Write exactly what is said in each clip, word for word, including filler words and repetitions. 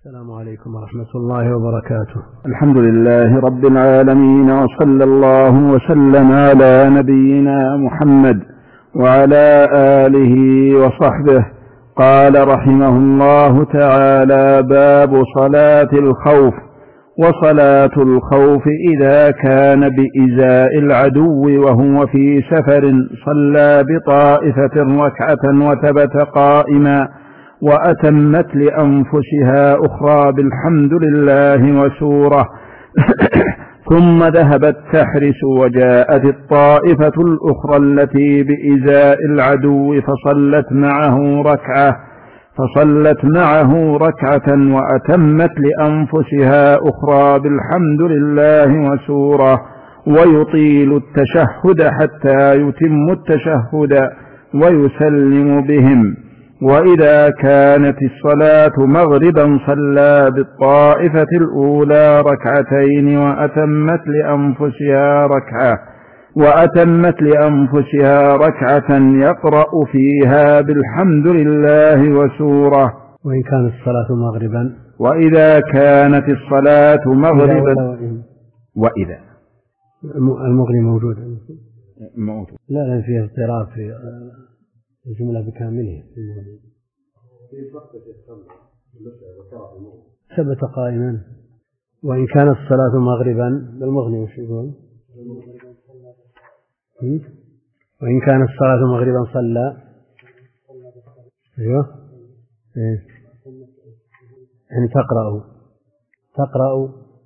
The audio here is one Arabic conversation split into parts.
السلام عليكم ورحمة الله وبركاته. الحمد لله رب العالمين، وصلى الله وسلم على نبينا محمد وعلى آله وصحبه. قال رحمه الله تعالى: باب صلاة الخوف. وصلاة الخوف إذا كان بإزاء العدو وهو في سفر صلى بطائفة ركعة وثبت قائما وأتمت لأنفسها أخرى بالحمد لله وسورة ثم ذهبت تحرس وجاءت الطائفة الأخرى التي بإزاء العدو فصلت معه ركعة فصلت معه ركعة وأتمت لأنفسها أخرى بالحمد لله وسورة، ويطيل التشهد حتى يتم التشهد ويسلم بهم. وإذا كانت الصلاة مغربا صلى بالطائفة الأولى ركعتين وأتمت لأنفسها ركعة وأتمت لأنفسها ركعة يقرأ فيها بالحمد لله وسورة. وإن كانت الصلاة مغربا وإذا كانت الصلاة مغربا وإذا المغني موجود موجود لا لا فيه اضطراب في الجملة بكامله. ثبت قائما. وإن كانت الصلاة مغربا بالمغني وش يقول؟ وإن كانت الصلاة مغربا صلى أيوه إيه؟ يعني تقرأ تقرأ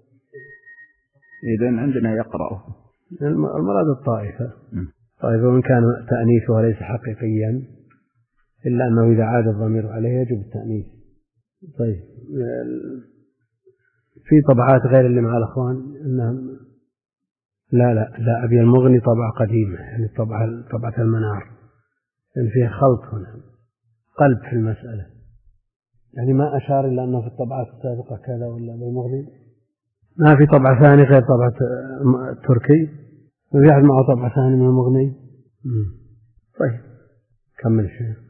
إذن عندنا يقرأ المراد الطائفة. طيب وإن كان تأنيثها ليس حقيقيا إلا أنه إذا عاد الضمير عليه يجب التأنيث. طيب في طبعات غير اللي مع الأخوان إنهم لا لا لا أبي المغني طبعة قديمة، يعني طبعة طبعة المنار، يعني فيها خلط هنا قلب في المسألة، يعني ما أشار إلا أنه في الطبعات السابقة كذا ولا بالمغني ما في طبعة ثانية غير طبعة التركي وفي أحد معه طبعة ثانية من المغني. طيب كمل شيء.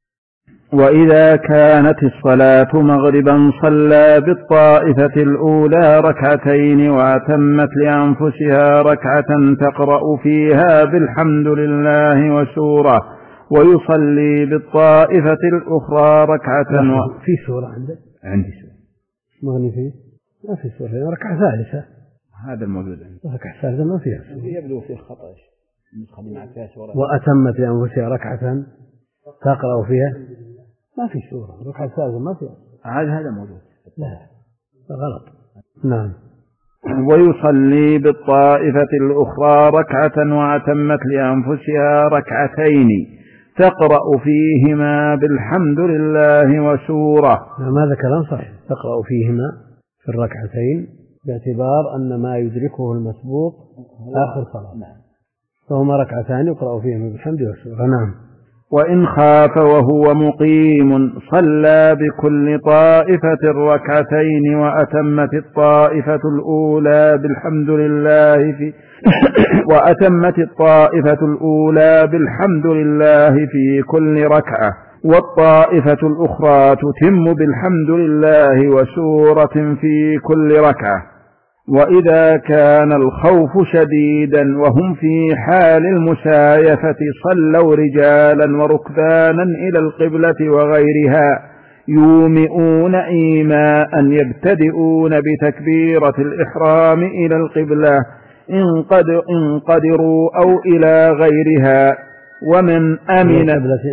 وإذا كانت الصلاة مغربا صلى بالطائفة الأولى ركعتين وأتمت لأنفسها ركعة تقرأ فيها بالحمد لله وسورة، ويصلي بالطائفة الأخرى ركعة و... في سورة عندك؟ عندي سورة مغني فيه؟ ما في سورة، ركعة ثالثة هذا الموجود عندي. ركعة ثالثة ما فيها سورة. يبدو فيه خطأ. وأتمت لأنفسها ركعة تقرأ فيها ما في سورة. ركعة ثالثة ما فيها. هذا هذا موجود. لا غلط. نعم. ويصلي بالطائفة الأخرى ركعة وأتمت لأنفسها ركعتين تقرأ فيهما بالحمد لله وسورة. ماذا كلام صحيح. تقرأ فيهما في الركعتين باعتبار أن ما يدركه المسبوق آخر صلاة. نعم. فهما ركعتان يقرأ فيهما بالحمد والسورة. نعم. وإن خاف وهو مقيم صلى بكل طائفة ركعتين وأتمت الطائفة الأولى بالحمد لله في وأتمت الطائفة الأولى بالحمد لله في كل ركعة، والطائفة الأخرى تتم بالحمد لله وسورة في كل ركعة. وإذا كان الخوف شديدا وهم في حال المسايفة صلوا رجالا وركبانا إلى القبلة وغيرها يومئون إيماء يبتدئون بتكبيرة الإحرام إلى القبلة إن قدروا أو إلى غيرها. ومن أمن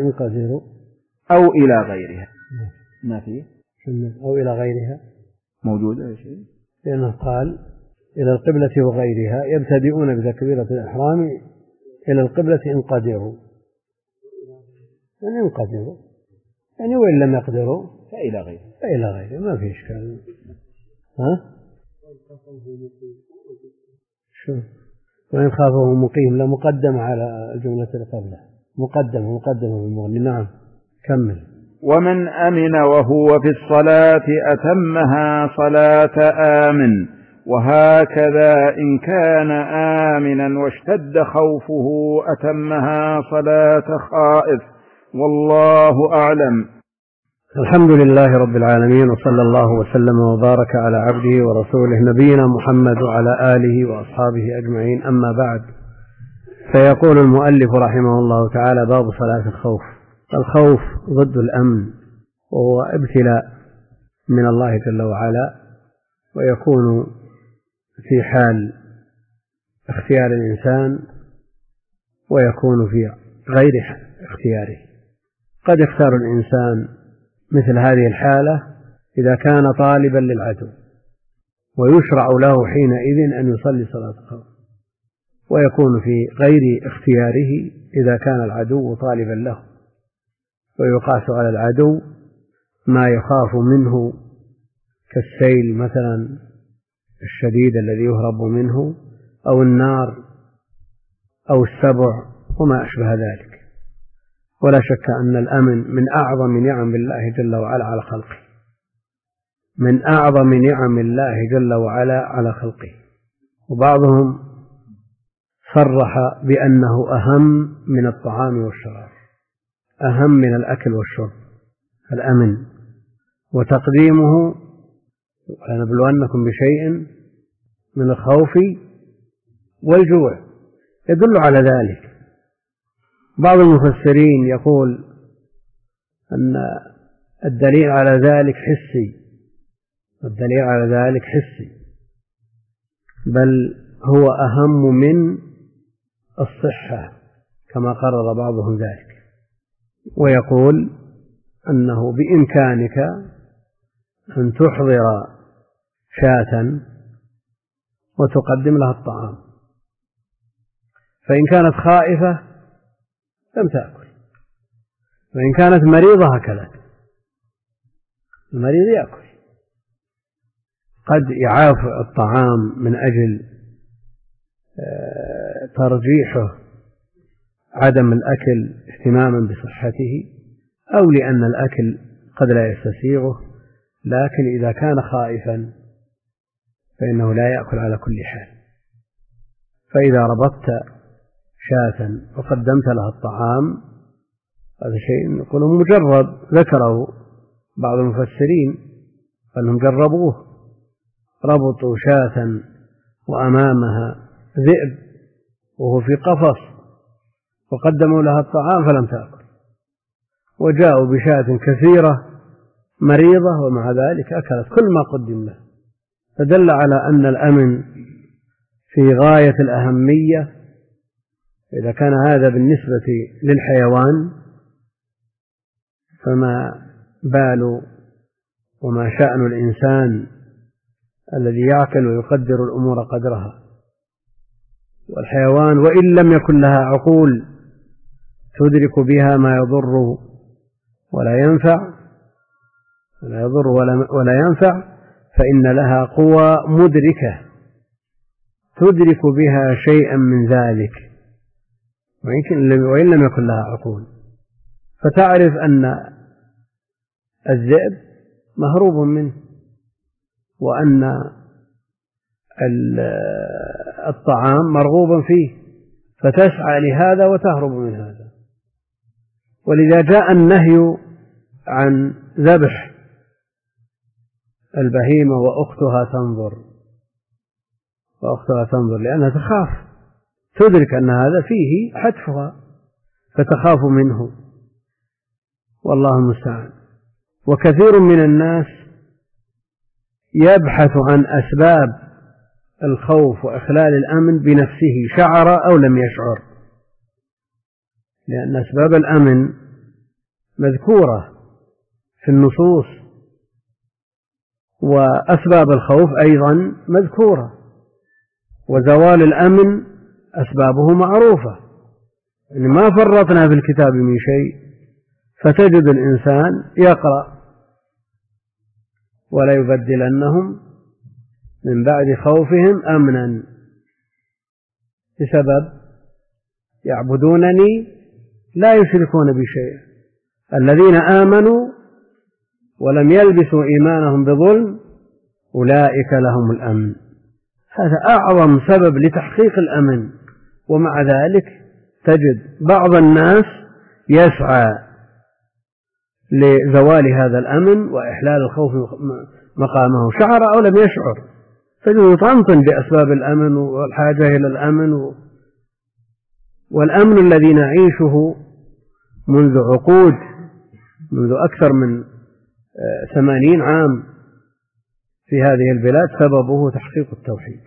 أو إلى غيرها ما فيه أو إلى غيرها موجودة يا شيء، لأنه قال إلى القبلة وغيرها يبتدئون بتكبيرة الإحرام إلى القبلة إن قدروا، يعني إن قدروا يعني وإن لم يقدروا فإلى غيره فإلى غيره ما في إشكال. ها شو وإن خافه مقيم لا مقدم على الجملة القبلة مقدمة مقدمة بالمغني. نعم كمل. ومن أمن وهو في الصلاة أتمها صلاة آمن، وهكذا إن كان آمنا واشتد خوفه أتمها صلاة خائف، والله أعلم. الحمد لله رب العالمين، وصلى الله وسلم وبارك على عبده ورسوله نبينا محمد وعلى آله وأصحابه أجمعين. أما بعد، فيقول المؤلف رحمه الله تعالى: باب صلاة الخوف. الخوف ضد الأمن، وهو ابتلاء من الله جل وعلا، ويكون في حال اختيار الإنسان ويكون في غير اختياره. قد يختار الإنسان مثل هذه الحالة إذا كان طالبا للعدو، ويشرع له حينئذ أن يصلي صلاة الخوف، ويكون في غير اختياره إذا كان العدو طالبا له، ويقاس على العدو ما يخاف منه كالسيل مثلا الشديد الذي يهرب منه، أو النار، أو السبع، وما أشبه ذلك. ولا شك أن الأمن من أعظم نعم الله جل وعلا على خلقه، من أعظم نعم الله جل وعلا على خلقه. وبعضهم صرح بأنه أهم من الطعام والشراب، أهم من الأكل والشرب، الأمن. وتقديمه: ولنبلونكم بشيء من الخوف والجوع، يدل على ذلك. بعض المفسرين يقول أن الدليل على ذلك حسي، الدليل على ذلك حسي، بل هو أهم من الصحة كما قرر بعضهم ذلك. ويقول أنه بإمكانك أن تحضر شاة وتقدم لها الطعام، فإن كانت خائفة لم تأكل، وإن كانت مريضة هكذا. المريض يأكل، قد يعاف الطعام من أجل ترجيحه عدم الأكل اهتماما بصحته، أو لأن الأكل قد لا يستسيغه، لكن إذا كان خائفا فإنه لا يأكل على كل حال. فإذا ربطت شاة وقدمت لها الطعام، هذا شيء يقول مجرب، ذكره بعض المفسرين أنهم جربوه، ربطوا شاة وأمامها ذئب وهو في قفص وقدموا لها الطعام فلم تأكل، وجاءوا بشاة كثيرة مريضة ومع ذلك أكلت كل ما قدم له. فدل على أن الأمن في غاية الأهمية. إذا كان هذا بالنسبة للحيوان، فما بال وما شأن الإنسان الذي يعقل ويقدر الأمور قدرها. والحيوان وإن لم يكن لها عقول تدرك بها ما يضر ولا ينفع، ولا يضر ولا ينفع، فإن لها قوى مدركة تدرك بها شيئا من ذلك، وإن لم يكن لها عقول. فتعرف أن الذئب مهروب منه، وأن الطعام مرغوب فيه، فتسعى لهذا وتهرب من هذا. ولذا جاء النهي عن ذبح البهيمة وأختها تنظر وأختها تنظر لأنها تخاف، تدرك أن هذا فيه حتفها فتخاف منه، والله المستعان. وكثير من الناس يبحث عن أسباب الخوف وإخلال الأمن بنفسه، شعر أو لم يشعر، لأن أسباب الأمن مذكورة في النصوص، وأسباب الخوف أيضا مذكورة، وزوال الأمن أسبابه معروفة، يعني ما فرطنا في الكتاب من شيء. فتجد الإنسان يقرأ: ولا يبدلنهم من بعد خوفهم أمنا، بسبب يعبدونني لا يشركون بي شيئا، الذين آمنوا ولم يلبسوا إيمانهم بظلم أولئك لهم الأمن. هذا أعظم سبب لتحقيق الأمن. ومع ذلك تجد بعض الناس يسعى لزوال هذا الأمن وإحلال الخوف مقامه، شعر أو لم يشعر، فيطنطن بأسباب الأمن والحاجة إلى الأمن. والأمن الذي نعيشه منذ عقود، منذ أكثر من ثمانين عام في هذه البلاد، سببه تحقيق التوحيد.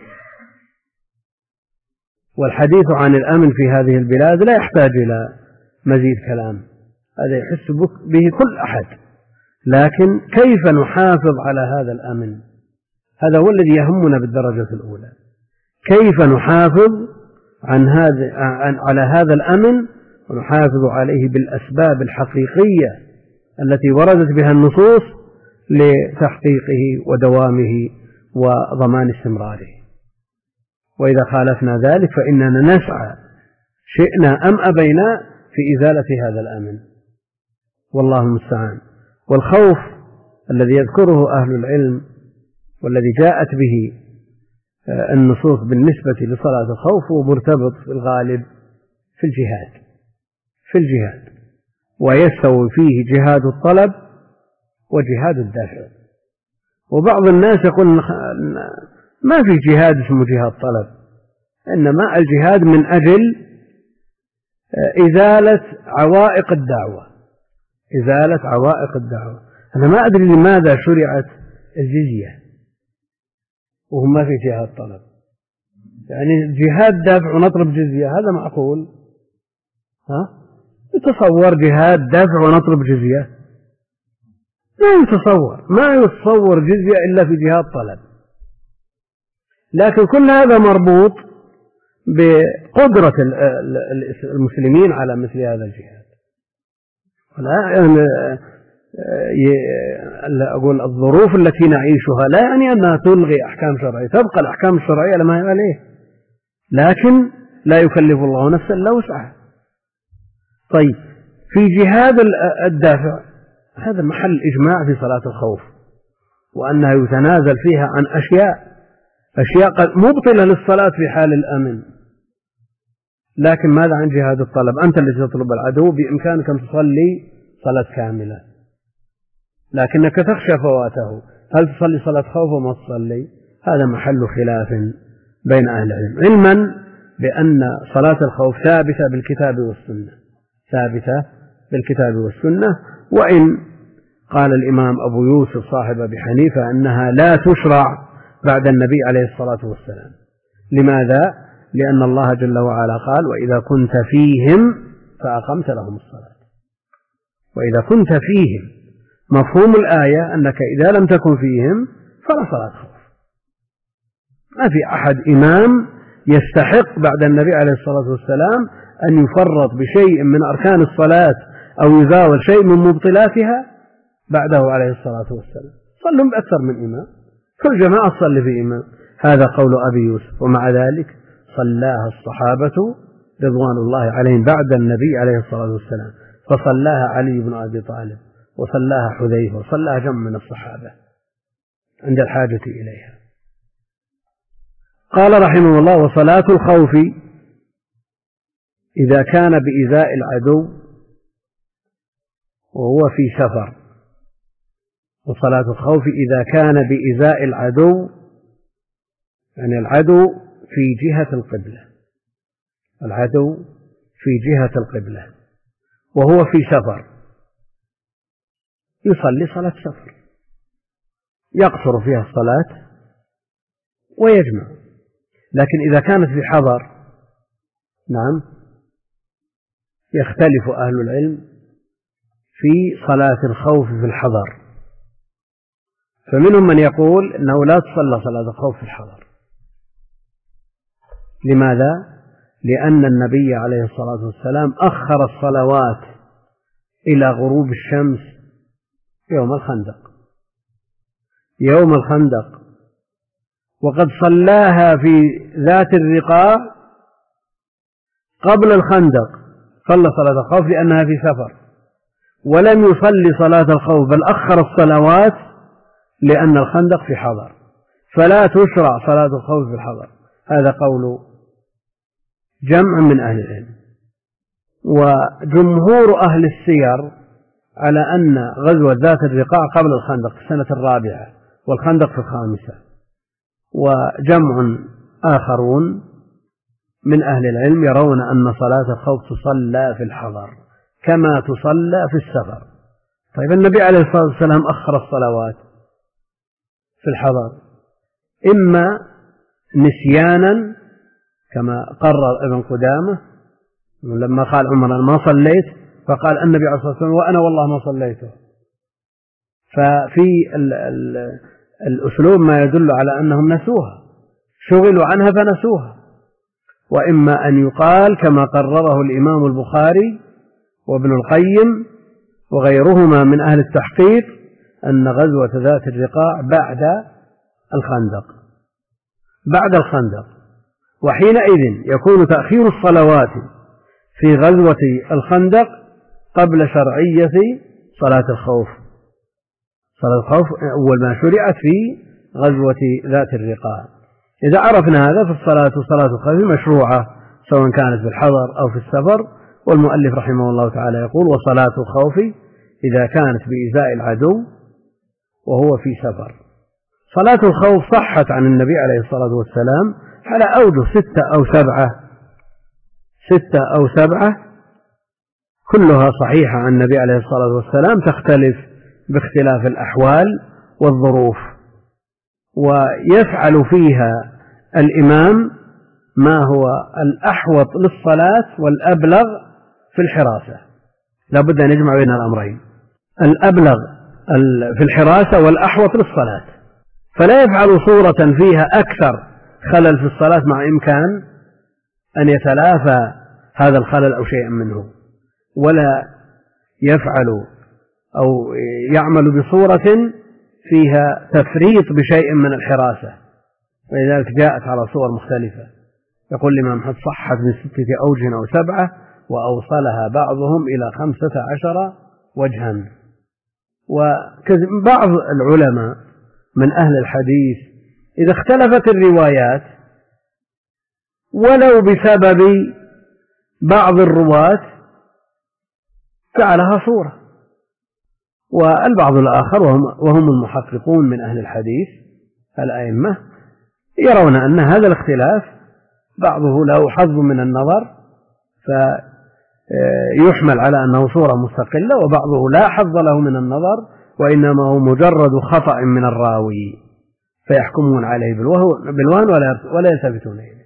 والحديث عن الأمن في هذه البلاد لا يحتاج إلى مزيد كلام، هذا يحس به كل أحد. لكن كيف نحافظ على هذا الأمن؟ هذا هو الذي يهمنا بالدرجة الأولى، كيف نحافظ عن هذا عن على هذا الأمن ونحافظ عليه بالأسباب الحقيقية التي وردت بها النصوص لتحقيقه ودوامه وضمان استمراره. وإذا خالفنا ذلك فإننا نسعى شئنا أم أبينا في إزالة هذا الأمن، والله المستعان. والخوف الذي يذكره أهل العلم والذي جاءت به النصوص بالنسبة لصلاة الخوف هو مرتبط في الغالب في الجهاد في الجهاد ويستوي فيه جهاد الطلب وجهاد الدافع. وبعض الناس يقول ما في جهاد اسمه جهاد طلب، إنما الجهاد من أجل إزالة عوائق الدعوة إزالة عوائق الدعوة. أنا ما أدري لماذا شرعت الجزية وهو ما في جهاد طلب، يعني جهاد دافع ونطلب جزية، هذا معقول؟ ها؟ يتصور جهاد دافع ونطلب جزية؟ ما يتصور ما يتصور جزية إلا في جهاد طلب. لكن كل هذا مربوط بقدرة المسلمين على مثل هذا الجهاد. لا يعني أقول الظروف التي نعيشها لا يعني أنها تلغي أحكام شرعية، تبقى الأحكام الشرعية لما هي عليه، لكن لا يكلف الله نفسا إلا وسعها. طيب في جهاد الدافع هذا محل إجماع في صلاة الخوف، وأنها يتنازل فيها عن أشياء أشياء قد مبطلة للصلاة في حال الأمن. لكن ماذا عن جهاد الطلب؟ أنت الذي تطلب العدو بإمكانك أن تصلي صلاة كاملة، لكنك تخشى فواته، هل تصلي صلاة خوف وما تصلي؟ هذا محل خلاف بين أهل العلم، علما بأن صلاة الخوف ثابتة بالكتاب والسنة ثابتة بالكتاب والسنة وإن قال الإمام أبو يوسف صاحب أبي حنيفة أنها لا تشرع بعد النبي عليه الصلاة والسلام. لماذا؟ لأن الله جل وعلا قال وإذا كنت فيهم فأقمت لهم الصلاة. وإذا كنت فيهم، مفهوم الآية أنك إذا لم تكن فيهم فلا صلاة خوف. ما في أحد إمام يستحق بعد النبي عليه الصلاة والسلام أن يفرط بشيء من أركان الصلاة أو يزاول شيء من مبطلاتها بعده عليه الصلاة والسلام. صلوا بأكثر من إمام، كل جماعة تصلي في إمام، هذا قول أبي يوسف. ومع ذلك صلاها الصحابة رضوان الله عليهم بعد النبي عليه الصلاة والسلام، فصلاها علي بن أبي طالب وصلاها حذيفة وصلاها جمع من الصحابة عند الحاجة إليها. قال رحمه الله وصلاة الخوف إذا كان بإيذاء العدو وهو في سفر، وصلاة الخوف إذا كان بإيذاء العدو يعني العدو في جهة القبلة العدو في جهة القبلة وهو في سفر، يصلي صلاة سفر يقصر فيها الصلاة ويجمع. لكن إذا كانت في حضر، نعم، يختلف أهل العلم في صلاة الخوف في الحضر، فمنهم من يقول أنه لا تصلى صلاة الخوف في الحضر. لماذا؟ لأن النبي عليه الصلاة والسلام أخر الصلوات إلى غروب الشمس يوم الخندق يوم الخندق وقد صلاها في ذات الرقاع قبل الخندق، صلى صلاة الخوف لأنها في سفر، ولم يصلي صلاة الخوف بل أخر الصلوات لأن الخندق في حضر، فلا تشرع صلاة الخوف في الحضر. هذا قول جمع من أهل العلم. وجمهور أهل السير على أن غزوة ذات الرقاع قبل الخندق في السنة الرابعة والخندق في الخامسة، وجمع آخرون من أهل العلم يرون أن صلاة الخوف تصلى في الحضر كما تصلى في السفر. طيب النبي عليه الصلاة والسلام أخر الصلوات في الحضر إما نسيانا كما قرر ابن قدامة لما قال عمر أنا ما صليت، فقال النبي عليه الصلاة والسلام وأنا والله ما صليته. ففي ال ال الأسلوب ما يدل على أنهم نسوها، شغلوا عنها فنسوها. وإما أن يقال كما قرره الإمام البخاري وابن القيم وغيرهما من أهل التحقيق أن غزوة ذات الرقاع بعد الخندق بعد الخندق وحينئذ يكون تأخير الصلوات في غزوة الخندق قبل شرعية صلاة الخوف. صلاة الخوف أول ما شرعت في غزوة ذات الرقاع. إذا عرفنا هذا فالصلاة صلاة الخوف مشروعة سواء كانت في الحضر أو في السفر. والمؤلف رحمه الله تعالى يقول وصلاة الخوف إذا كانت بإزاء العدو وهو في سفر. صلاة الخوف صحت عن النبي عليه الصلاة والسلام على أوجه ستة أو سبعة ستة أو سبعة كلها صحيحة عن النبي عليه الصلاة والسلام، تختلف باختلاف الأحوال والظروف، ويفعل فيها الإمام ما هو الأحوط للصلاة والأبلغ في الحراسة. لا بد أن يجمع بين الأمرين، الأبلغ في الحراسة والأحوط للصلاة، فلا يفعل صورة فيها أكثر خلل في الصلاة مع إمكان أن يتلافى هذا الخلل أو شيء منه، ولا يفعل أو يعمل بصورة فيها تفريط بشيء من الحراسة، ولذلك جاءت على صور مختلفة. يقول الإمام أحمد صحت من ستة أوجه أو سبعة وأوصلها بعضهم إلى خمسة عشر وجها. وبعض العلماء من أهل الحديث إذا اختلفت الروايات ولو بسبب بعض الرواة جعلها صورة، والبعض الآخر وهم المحققون من أهل الحديث الأئمة يرون أن هذا الاختلاف بعضه له حظ من النظر فيحمل على أنه صورة مستقلة، وبعضه لا حظ له من النظر وإنما هو مجرد خطأ من الراوي فيحكمون عليه بالوهن ولا يلتفتون إليه.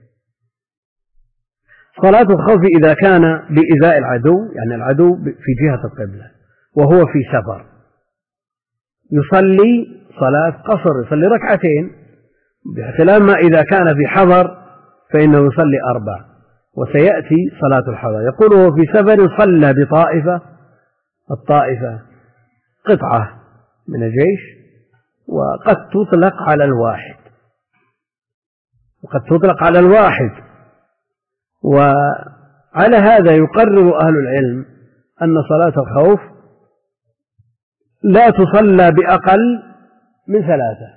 صلاة الخوف إذا كان بإزاء العدو، يعني العدو في جهة القبلة وهو في سفر، يصلي صلاة قصر، يصلي ركعتين، بخلاف ما إذا كان في حضر فإنه يصلي أربع. وسيأتي صلاة الحضر يقول هو في سفر صلى بطائفة، الطائفة قطعة من الجيش وقد تطلق على الواحد وقد تطلق على الواحد وعلى هذا يقرر أهل العلم أن صلاة الخوف لا تصلى بأقل من ثلاثة،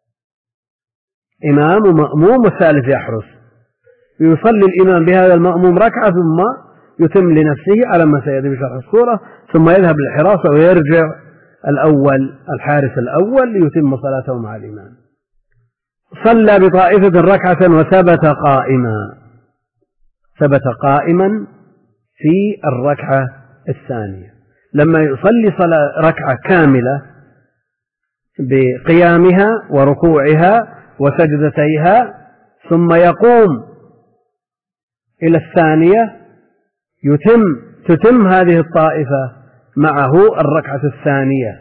إمام ومأموم والثالث يحرس. يصلي الإمام بهذا المأموم ركعة ثم يتم لنفسه على ما سيأتي بشرح السورة، ثم يذهب للحراسة ويرجع الأول الحارس الأول ليتم صلاته مع الإمام. صلى بطائفة ركعة وثبت قائما، ثبت قائما في الركعة الثانية. لما يصلي صلاة ركعة كاملة بقيامها وركوعها وسجدتيها ثم يقوم إلى الثانية يتم تتم هذه الطائفة معه الركعة الثانية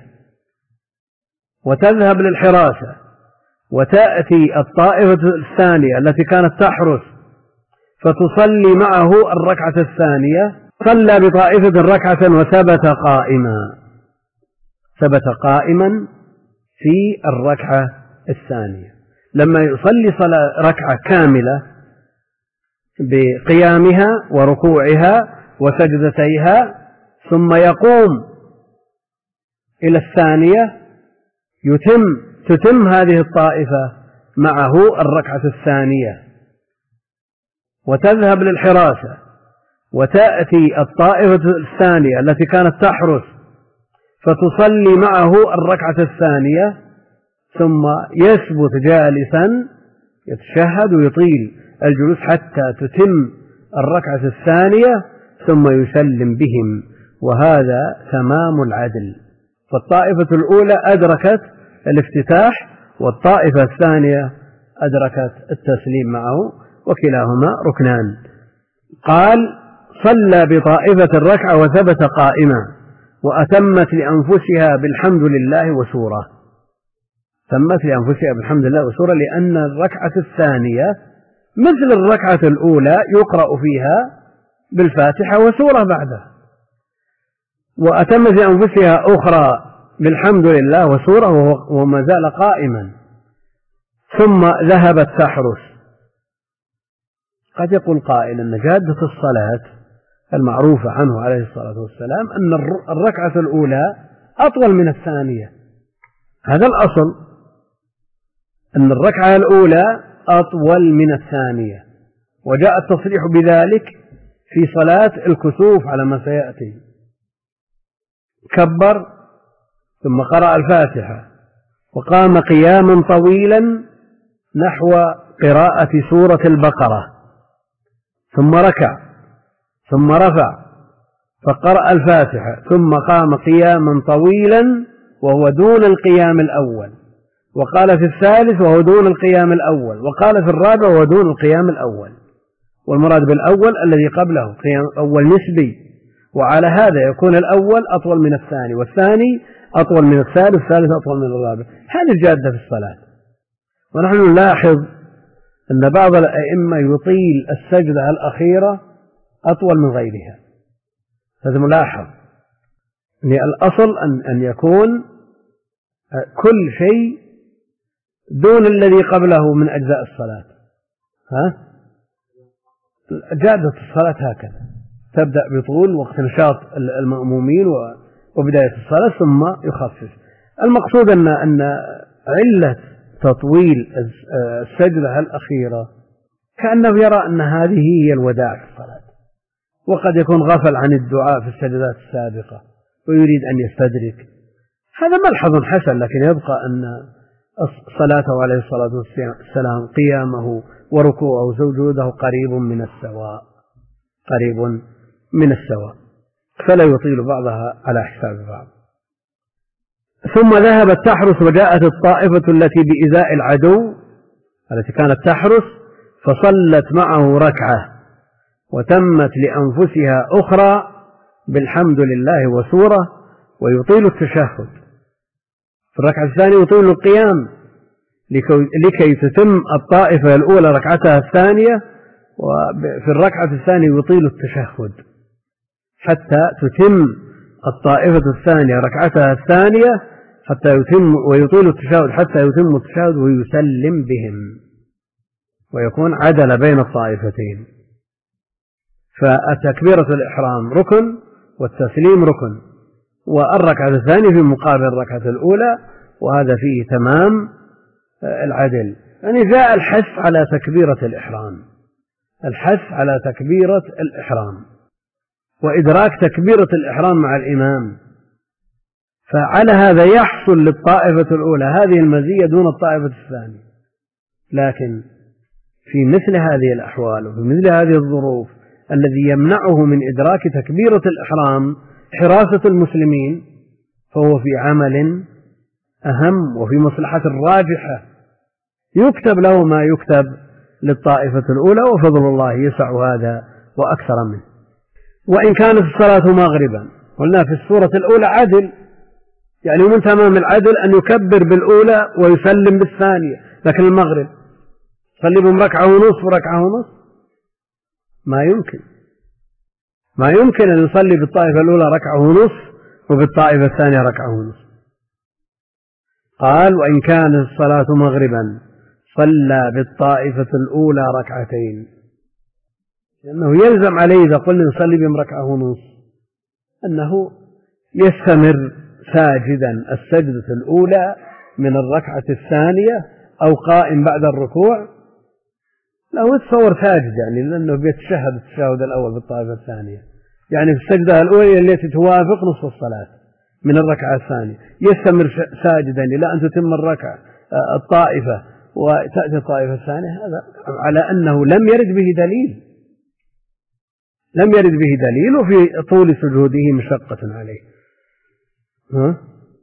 وتذهب للحراسة وتأتي الطائفة الثانية التي كانت تحرس فتصلي معه الركعة الثانية. صلى بطائفة ركعة وثبت قائما، ثبت قائما في الركعة الثانية. لما يصلي صلاة ركعة كاملة بقيامها وركوعها وسجدتيها ثم يقوم إلى الثانية يتم تتم هذه الطائفة معه الركعة الثانية وتذهب للحراسة وتأتي الطائفة الثانية التي كانت تحرس فتصلي معه الركعة الثانية ثم يثبت جالسا يتشهد ويطيل الجلوس حتى تتم الركعة الثانية ثم يسلم بهم، وهذا تمام العدل. فالطائفة الأولى أدركت الافتتاح والطائفة الثانية أدركت التسليم معه، وكلاهما ركنان. قال: صلى بطائفة الركعة وثبت قائما وأتمت لأنفسها بالحمد لله وسورة. تمت لأنفسها بالحمد لله وسورة لأن الركعة الثانية مثل الركعة الأولى يقرأ فيها بالفاتحة وسورة بعدها، وأتمت لأنفسها أخرى بالحمد لله وسورة وما زال قائما، ثم ذهبت تحرس. قد يقول قائل أن جادة الصلاة المعروفة عنه عليه الصلاة والسلام أن الركعة الأولى أطول من الثانية، هذا الأصل، أن الركعة الأولى أطول من الثانية، وجاء التصريح بذلك في صلاة الكسوف على ما سيأتي. كبر ثم قرأ الفاتحة وقام قياما طويلا نحو قراءة سورة البقرة، ثم ركع ثم رفع فقرأ الفاتحة ثم قام قياما طويلا وهو دون القيام الأول، وقال في الثالث وهو دون القيام الأول، وقال في الرابع وهو دون القيام الأول. والمراد بالأول الذي قبله قيام أول نسبي، وعلى هذا يكون الأول أطول من الثاني، والثاني أطول من الثالث، والثالث أطول من الرابع. هذه الجادة في الصلاة. ونحن نلاحظ أن بعض الأئمة يطيل السجدة الأخيرة أطول من غيرها، هذا ملاحظ. يعني الأصل أن أن يكون كل شيء دون الذي قبله من أجزاء الصلاة. ها؟ جادة الصلاة هكذا، تبدأ بطول وقت نشاط المأمومين وبداية الصلاة ثم يخفف. المقصود أن أن علة تطويل السجدة الأخيرة كأنه يرى أن هذه هي الوداع في الصلاة، وقد يكون غفل عن الدعاء في السجدات السابقة ويريد أن يستدرك. هذا ملحظ حسن، لكن يبقى أن صلاته عليه الصلاة والسلام قيامه وركوعه وسجوده قريب من السواء، قريب من السواء، فلا يطيل بعضها على حساب بعض. ثم ذهبت تحرس وجاءت الطائفة التي بإزاء العدو التي كانت تحرس فصلت معه ركعة وتمت لأنفسها أخرى بالحمد لله وسورة، ويطيل التشهد في الركعة الثانية، يطيل القيام لكي تتم الطائفة الأولى ركعتها الثانية، وفي الركعة الثانية يطيل التشهد حتى تتم الطائفة الثانية ركعتها الثانية حتى يتم، ويطيل التشهد حتى يتم التشهد ويسلم بهم، ويكون عدل بين الطائفتين. فالتكبيرة الإحرام ركن والتسليم ركن، والركعة الثانية في مقابل الركعة الأولى، وهذا فيه تمام العدل. يعني جاء الحث على تكبيرة الإحرام، الحث على تكبيرة الإحرام وإدراك تكبيرة الإحرام مع الإمام. فعلى هذا يحصل للطائفة الأولى هذه المزية دون الطائفة الثانية. لكن في مثل هذه الأحوال وفي مثل هذه الظروف الذي يمنعه من إدراك تكبيرة الإحرام حراسة المسلمين، فهو في عمل أهم وفي مصلحة راجحة يكتب له ما يكتب للطائفة الأولى، وفضل الله يسع هذا وأكثر منه. وإن كانت الصلاة مغربا، قلنا في السورة الأولى عدل، يعني من تمام العدل أن يكبر بالأولى ويسلم بالثانية، لكن المغرب صلي بهم ركعة ونصف وركعة ونصف، ما يمكن ما يمكن أن يصلي بالطائفة الأولى ركعة ونصف وبالطائفة الثانية ركعة ونصف. قال: وإن كانت الصلاة مغربا صلى بالطائفة الأولى ركعتين، لأنه يلزم عليه إذا قلنا نصلي بهم ركعة ونصف أنه يستمر ساجدا السجدة الأولى من الركعة الثانية أو قائم بعد الركوع، له يتصور ساجد، يعني لأنه بيتشهد التشهد الأول بالطائفة الثانية، يعني في السجدة الأولى التي توافق نصف الصلاة، من الركعة الثانية يستمر ساجدا إلى أن تتم الركعة الطائفة وتأتي الطائفة الثانية، هذا على أنه لم يرد به دليل، لم يرد به دليل، وفي طول سجوده مشقة عليه. ها؟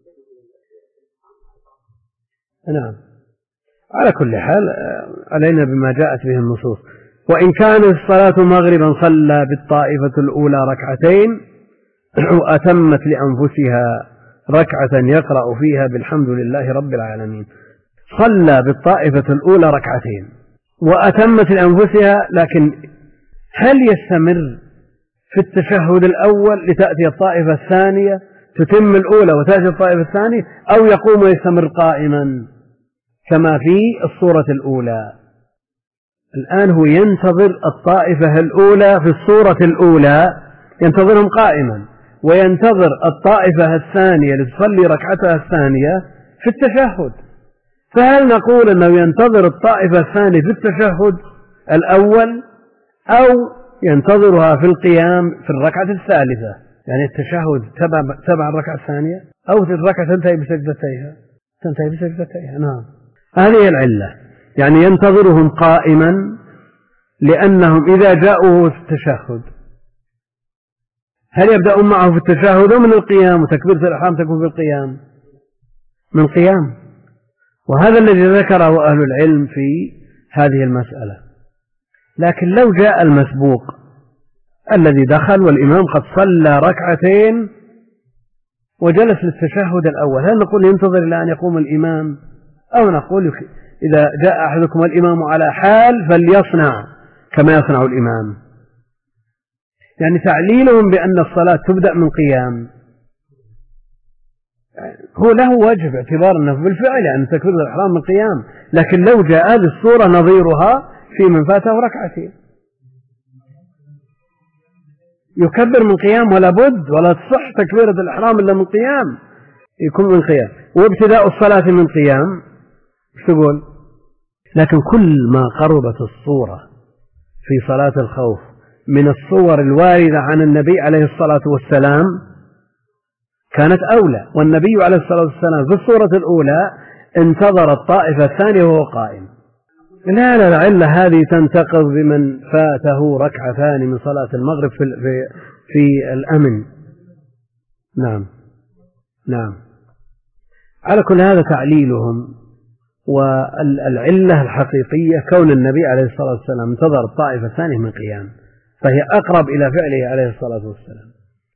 نعم. على كل حال علينا بما جاءت به النصوص. وإن كانت الصلاة مغربا صلى بالطائفة الأولى ركعتين وأتمت لأنفسها ركعة يقرأ فيها بالحمد لله رب العالمين. صلى بالطائفة الأولى ركعتين وأتمت لأنفسها، لكن هل يستمر في التشهد الأول لتأتي الطائفة الثانية تتم الأولى وتأتي الطائفة الثانية، أو يقوم ويستمر قائما كما في الصورة الأولى؟ الآن هو ينتظر الطائفة الأولى في الصورة الأولى، ينتظرهم قائما، وينتظر الطائفة الثانية لتصلي ركعتها الثانية في التشهد. فهل نقول أنه ينتظر الطائفة الثانية في التشهد الأول، أو ينتظرها في القيام في الركعة الثالثة؟ يعني التشهد تبع, تبع الركعة الثانية، أو في الركعة تنتهي بسجدتيها تنتهي بسجدتيها نعم، هذه العلة. يعني ينتظرهم قائما لأنهم إذا جاءوا في التشهد هل يبدأون معه في التشهد من القيام، وتكبيرة الإحرام تكون في القيام من قيام؟ وهذا الذي ذكره أهل العلم في هذه المسألة. لكن لو جاء المسبوق الذي دخل والإمام قد صلى ركعتين وجلس للتشهد الأول، هل نقول ينتظر إلى أن يقوم الإمام، أو نقول إذا جاء أحدكم الإمام على حال فليصنع كما يصنع الإمام؟ يعني تعليلهم بأن الصلاة تبدأ من قيام هو له وجه، باعتبار أنه بالفعل يعني تكبيرة الإحرام من قيام، لكن لو جاء هذه الصورة نظيرها في من فاته ركعتين يكبر من قيام، ولا بد ولا تصح تكبيرة الإحرام إلا من قيام، يكون من قيام، وابتداء الصلاة من قيام. ايش تقول؟ لكن كل ما قربت الصورة في صلاة الخوف من الصور الواردة عن النبي عليه الصلاة والسلام كانت أولى، والنبي عليه الصلاة والسلام في الصورة الأولى انتظر الطائفة الثانية وهو قائم. لا لا العلة هذه تنتقض بمن فاته ركعتان من صلاة المغرب في, في, في الأمن. نعم نعم. على كل هذا تعليلهم، والعلة الحقيقية كون النبي عليه الصلاة والسلام انتظر الطائفة الثانية من قيام، فهي أقرب إلى فعله عليه الصلاة والسلام.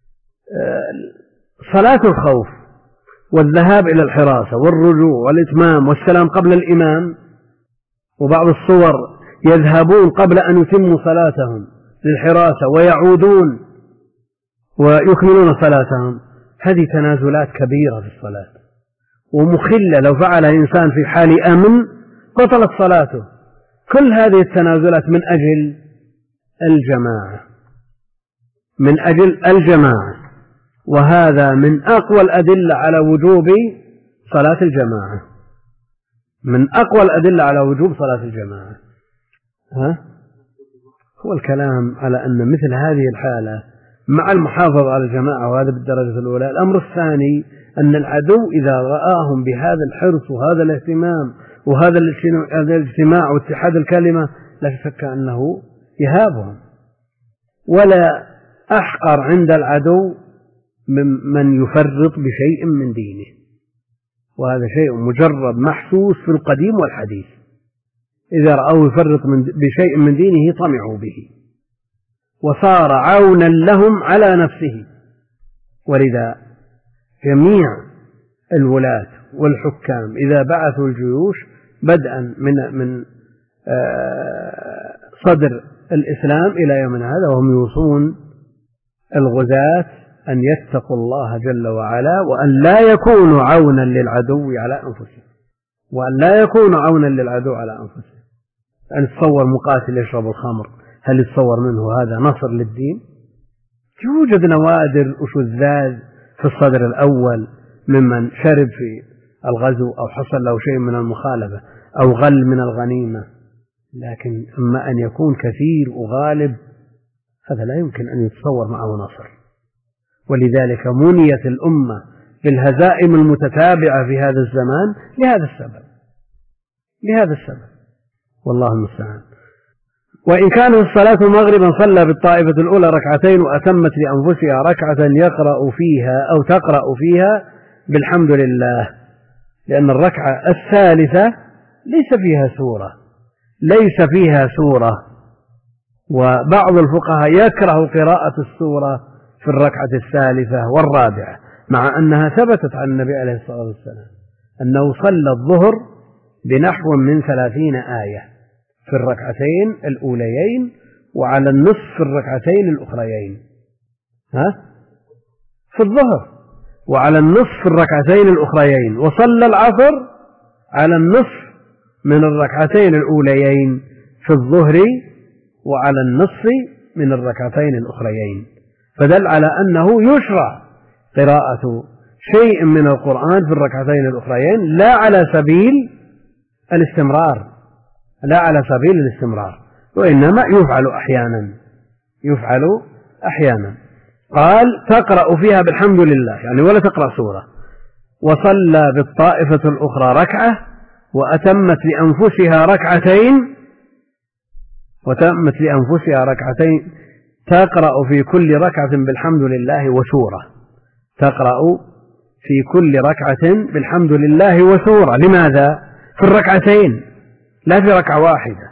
صلاة الخوف والذهاب إلى الحراسة والرجوع والإتمام والسلام قبل الإمام، وبعض الصور يذهبون قبل أن يتموا صلاتهم للحراسة ويعودون ويكملون صلاتهم، هذه تنازلات كبيرة في الصلاة ومخلة، لو فعل إنسان في حال أمن بطلت صلاته. كل هذه التنازلات من أجل الجماعة، من أجل الجماعة، وهذا من أقوى الأدلة على وجوب صلاة الجماعة، من أقوى الأدلة على وجوب صلاة الجماعة. ها؟ هو الكلام على أن مثل هذه الحالة مع المحافظة على الجماعة، وهذا بالدرجة الأولى. الأمر الثاني أن العدو إذا رآهم بهذا الحرص وهذا الاهتمام وهذا الاجتماع واتحاد الكلمة لا شك أنه يهابهم، ولا أحقر عند العدو من يفرط بشيء من دينه، وهذا شيء مجرد محسوس في القديم والحديث. إذا رأوا يفرط من بشيء من دينه طمعوا به وصار عونا لهم على نفسه. ولذا جميع الولاة والحكام إذا بعثوا الجيوش بدءا من من صدر الإسلام إلى يومنا هذا وهم يوصون الغزاة أن يتقوا الله جل وعلا، وأن لا يكونوا عونا للعدو على أنفسهم، وأن لا يكونوا عونا للعدو على أنفسهم. أن تصور مقاتل يشرب الخمر، هل يتصور منه هذا نصر للدين؟ يوجد نوادر وشذاذ في الصدر الأول ممن شرب في الغزو أو حصل له شيء من المخالفة أو غل من الغنيمة، لكن أما أن يكون كثير وغالب هذا لا يمكن أن يتصور معه نصر. ولذلك منيت الأمة بالهزائم المتتابعة في هذا الزمان لهذا السبب لهذا السبب والله المستعان. وإن كانت الصلاة مغربا صلى بالطائفة الأولى ركعتين وأتمت لأنفسها ركعة يقرأ فيها أو تقرأ فيها بالحمد لله، لأن الركعة الثالثة ليس فيها سورة ليس فيها سورة وبعض الفقهاء يكره قراءة السورة في الركعة الثالثة والرابعة، مع أنها ثبتت عن النبي عليه الصلاة والسلام أنه صلى الظهر بنحو من ثلاثين آية في الركعتين الأوليين وعلى النصف في الركعتين الأخريين ها في الظهر وعلى النصف في الركعتين الأخريين، وصلى العصر على النصف من الركعتين الأوليين في الظهر وعلى النصف من الركعتين الأخريين، فدل على أنه يشرع قراءة شيء من القرآن في الركعتين الأخريين لا على سبيل الاستمرار لا على سبيل الاستمرار وإنما يفعل أحيانا يفعل أحيانا. قال تقرأ فيها بالحمد لله يعني ولا تقرأ سورة. وصلى بالطائفة الأخرى ركعة وأتمت لأنفسها ركعتين وتمت لأنفسها ركعتين تقرأ في كل ركعة بالحمد لله وسورة تقرأ في كل ركعة بالحمد لله وسورة. لماذا؟ في الركعتين لا في ركعة واحدة،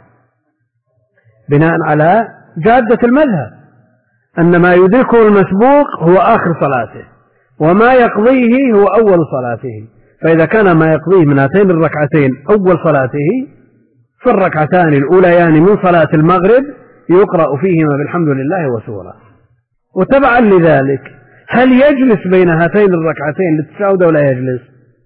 بناء على جادة المذهب أن ما يدركه المسبوق هو آخر صلاته وما يقضيه هو أول صلاته، فإذا كان ما يقضيه من هاتين الركعتين أول صلاته في الركعتان الأوليان من صلاة المغرب يقرأ فيهما بالحمد لله وسورة. وتبعا لذلك هل يجلس بين هاتين الركعتين للتشهد أو لا يجلس؟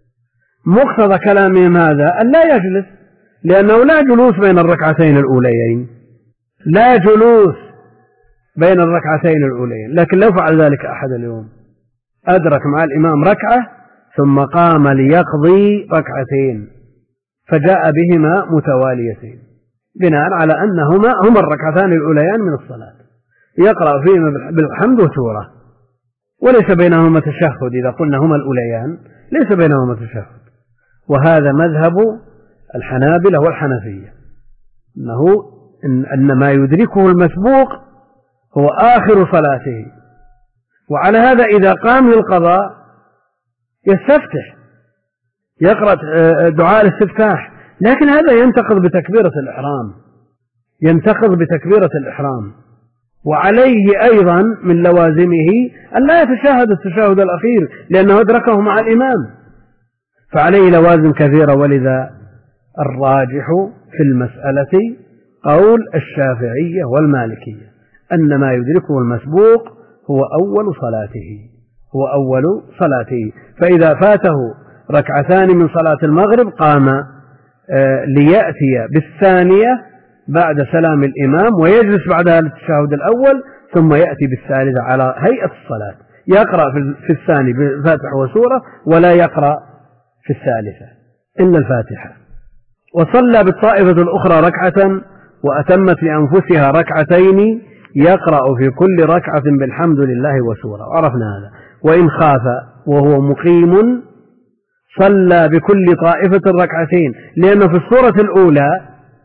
مقتضى كلامهم هذا أن لا يجلس، لأنه لا جلوس بين الركعتين الأوليين لا جلوس بين الركعتين الأوليين. لكن لو فعل ذلك أحد اليوم أدرك مع الإمام ركعة ثم قام ليقضي ركعتين فجاء بهما متواليتين بناء على أنهما هما الركعتان الأوليان من الصلاة يقرأ فيهما بالحمد وسورة وليس بينهما تشهد، إذا قلنا هما الأوليان ليس بينهما تشهد. وهذا مذهب الحنابلة والحنفية أنه أن ما يدركه المسبوق هو آخر صلاته، وعلى هذا إذا قام للقضاء يستفتح يقرأ دعاء الاستفتاح، لكن هذا ينتقض بتكبيرة الإحرام ينتقض بتكبيرة الإحرام وعليه أيضا من لوازمه أن لا يتشهد التشهد الأخير لأنه أدركه مع الإمام، فعليه لوازم كثيرة. ولذا الراجح في المسألة قول الشافعية والمالكية أن ما يدركه المسبوق هو أول صلاته هو أول صلاته فإذا فاته ركعتان من صلاة المغرب قام ليأتي بالثانية بعد سلام الإمام ويجلس بعدها للتشهد الأول ثم يأتي بالثالثة على هيئة الصلاة، يقرأ في الثاني بالفاتحة وسورة ولا يقرأ في الثالثة إلا الفاتحة. وصلى بالطائفة الأخرى ركعة وأتمت لأنفسها ركعتين يقرأ في كل ركعة بالحمد لله وسورة. وعرفنا هذا. وإن خاف وهو مقيم صلى بكل طائفة ركعتين، لأنه في الصورة الأولى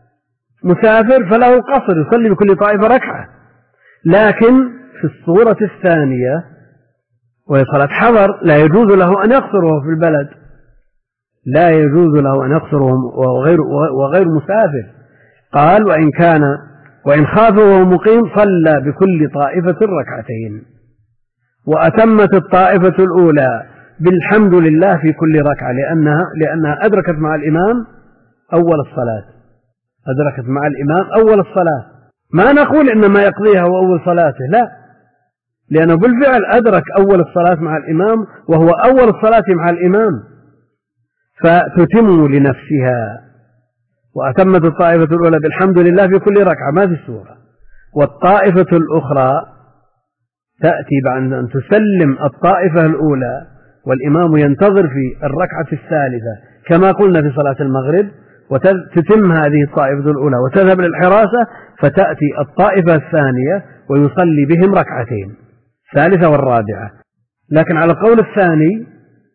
مسافر فله قصر يصلي بكل طائفة ركعة، لكن في الصورة الثانية وهي صلاة حضر لا يجوز له أن يقصره في البلد لا يجوز له أن يقصره وغير, وغير مسافر. قال وإن كان وإن خاف وهو مقيم صلى بكل طائفة ركعتين وأتمت الطائفة الأولى بالحمد لله في كل ركعة لأنها, لأنها أدركت مع الإمام أول الصلاة أدركت مع الإمام أول الصلاة. ما نقول إنما يقضيها هو أول صلاته، لا، لأنه بالفعل أدرك أول الصلاة مع الإمام وهو أول الصلاة مع الإمام فتتم لنفسها. وأتمت الطائفة الأولى بالحمد لله في كل ركعة ما في السورة. والطائفة الأخرى تأتي بعد أن تسلم الطائفة الأولى والإمام ينتظر في الركعة الثالثة كما قلنا في صلاة المغرب، وتتم هذه الطائفة الأولى وتذهب للحراسة فتأتي الطائفة الثانية ويصلي بهم ركعتين الثالثة والرابعة. لكن على القول الثاني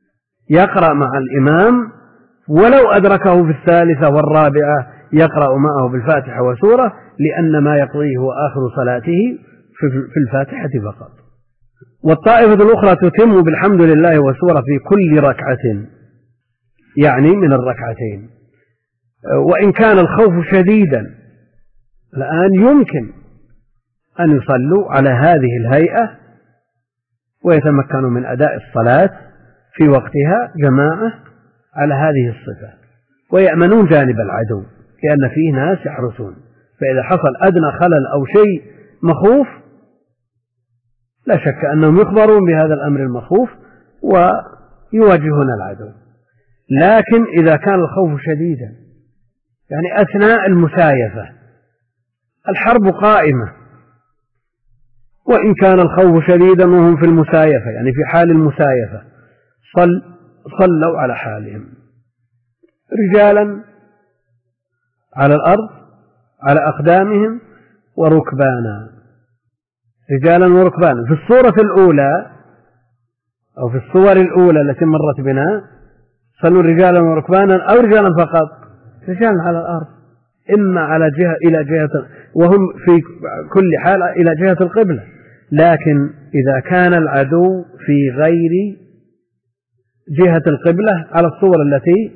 يقرأ مع الإمام، ولو أدركه في الثالثة والرابعة يقرأ معه بالفاتحة وسورة، لأن ما يقضيه هو آخر صلاته في الفاتحة فقط. والطائفة الأخرى تتم بالحمد لله وسورة في كل ركعة، يعني من الركعتين. وإن كان الخوف شديدا الآن يمكن أن يصلوا على هذه الهيئة ويتمكنوا من أداء الصلاة في وقتها جماعة على هذه الصفة، ويأمنون جانب العدو، لأن فيه ناس يحرسون، فإذا حصل أدنى خلل أو شيء مخوف لا شك أنهم يخبرون بهذا الأمر المخوف ويواجهون العدو. لكن إذا كان الخوف شديدا، يعني أثناء المسايفة الحرب قائمة، وإن كان الخوف شديدا وهم في المسايفة، يعني في حال المسايفة صل صلوا على حالهم، رجالا على الأرض على أقدامهم وركبانا، رجالا وركبانا. في الصورة الأولى أو في الصور الأولى التي مرت بنا صلوا رجالا وركبانا أو رجالا فقط، رجالا على الأرض، إما على جهة إلى جهة، وهم في كل حال إلى جهة القبلة. لكن إذا كان العدو في غير جهة القبلة على الصور التي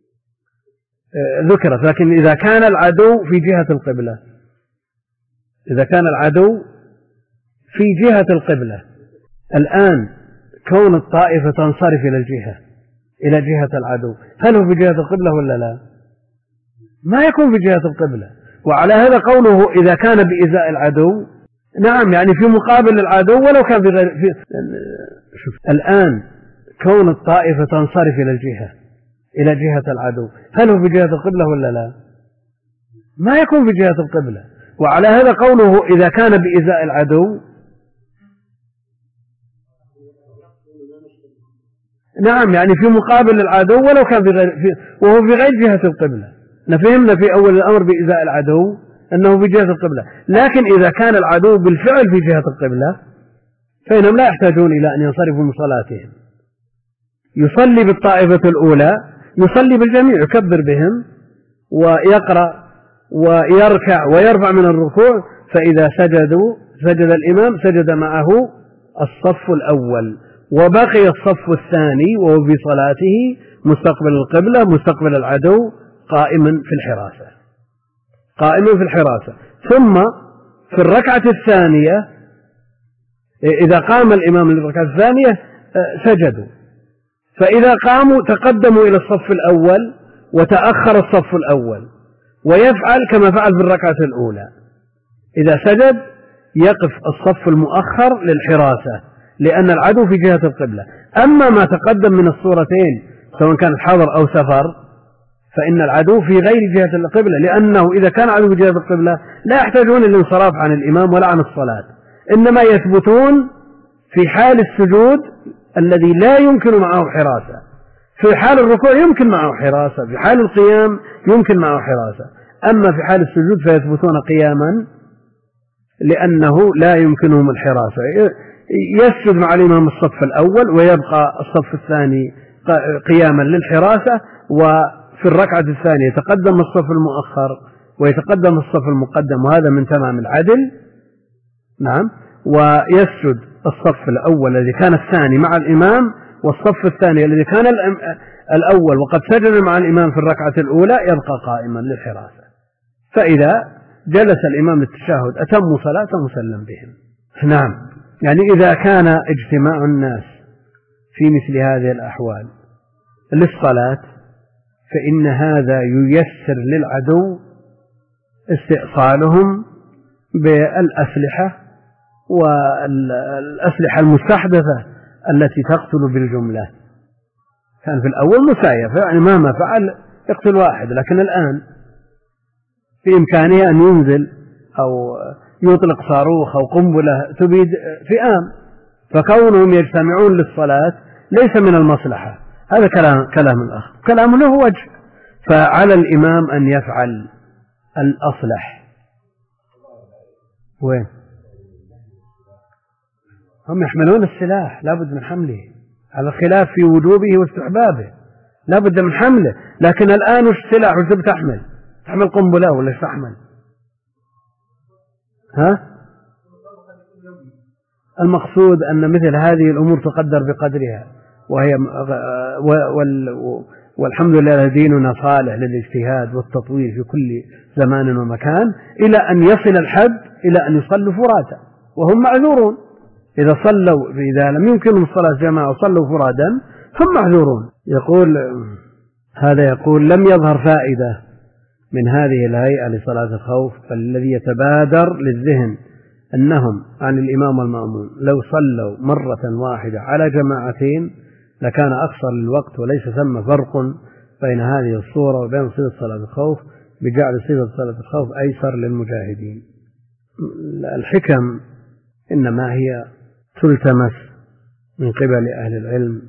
ذكرت، لكن إذا كان العدو في جهة القبلة، إذا كان العدو في جهة القبلة، الآن كون الطائفة تنصرف إلى الجهة إلى جهة العدو، هل هو في جهة القبلة ولا لا؟ ما يكون في جهة القبلة. وعلى هذا قوله إذا كان بإزاء العدو، نعم، يعني في مقابل العدو ولو كان في غير في شوف الآن كون الطائفة تنصرف إلى الجهة إلى جهة العدو، هل هو في جهة القبلة ولا لا؟ ما يكون في جهة القبلة. وعلى هذا قوله إذا كان بإزاء العدو، نعم، يعني في مقابل العدو ولو كان في غير في وهو في غير جهة القبلة. نفهمنا في أول الأمر بإزاء العدو أنه في جهة القبلة، لكن إذا كان العدو بالفعل في جهة القبلة فإنهم لا يحتاجون إلى أن ينصرفوا من صلاتهم. يصلي بالطائفة الأولى، يصلي بالجميع، يكبر بهم ويقرأ ويركع ويرفع من الركوع، فإذا سجدوا سجد الإمام سجد معه الصف الأول، وبقي الصف الثاني وهو في صلاته مستقبل القبلة مستقبل العدو قائما في الحراسة قائما في الحراسة. ثم في الركعة الثانية إذا قام الإمام للركعة الثانية سجدوا، فإذا قاموا تقدموا إلى الصف الأول وتأخر الصف الأول، ويفعل كما فعل في الركعة الأولى. إذا سجد يقف الصف المؤخر للحراسة لأن العدو في جهة القبلة. أما ما تقدم من الصورتين سواء كان حضر أو سفر فإن العدو في غير جهة القبلة، لأنه إذا كان العدو في جهة القبلة لا يحتاجون للانصراف عن الإمام ولا عن الصلاة، إنما يثبتون في حال السجود الذي لا يمكن معه حراسة، في حال الركوع يمكن معه حراسة، في حال القيام يمكن معه حراسة، أما في حال السجود فيثبتون قياما لأنه لا يمكنهم الحراسة. يسجد مع الإمام الصف الأول ويبقى الصف الثاني قياما للحراسة، وفي الركعة الثانية يتقدم الصف المؤخر ويتقدم الصف المقدم، وهذا من تمام العدل. نعم، ويسجد الصف الأول الذي كان الثاني مع الإمام، والصف الثاني الذي كان الأول وقد سجد مع الإمام في الركعة الأولى يبقى قائما للحراسة. فإذا جلس الإمام للتشهد أتموا صلاة مسلم بهم. نعم، يعني إذا كان اجتماع الناس في مثل هذه الأحوال للصلاة فإن هذا ييسر للعدو استئصالهم بالأسلحة والأسلحة المستحدثة التي تقتل بالجملة. كان في الأول مسايفة، يعني مهما فعل يقتل واحد، لكن الآن في إمكانه أن ينزل أو يطلق صاروخ أو قنبلة تبيد فئام، فكونهم يجتمعون للصلاة ليس من المصلحة. هذا كلام كلام الآخر، كلام له وجه. فعلى الإمام أن يفعل الأصلح. وين هم يحملون السلاح لابد من حمله، على الخلاف في وجوبه واستحبابه، لا بد من حمله. لكن الآن وش سلاح وش بتحمل؟ تحمل قنبلة ولا ايش تحمل؟ ها؟ المقصود أن مثل هذه الأمور تقدر بقدرها، وهي والحمد لله ديننا صالح للاجتهاد والتطوير في كل زمان ومكان، إلى أن يصل الحد إلى أن يصلوا فرادا وهم معذورون. إذا صلوا إذا لم يمكنهم الصلاة جماعة وصلوا فرادا هم معذورون. يقول هذا يقول لم يظهر فائدة من هذه الهيئة لصلاة الخوف، فالذي يتبادر للذهن أنهم عن الإمام والمأمون لو صلوا مرة واحدة على جماعتين لكان أقصر للوقت، وليس ثم فرق بين هذه الصورة وبين صيغة صلاة الخوف، بجعل صيغة صلاة الخوف أيسر للمجاهدين. الحكم إنما هي تلتمس من قبل أهل العلم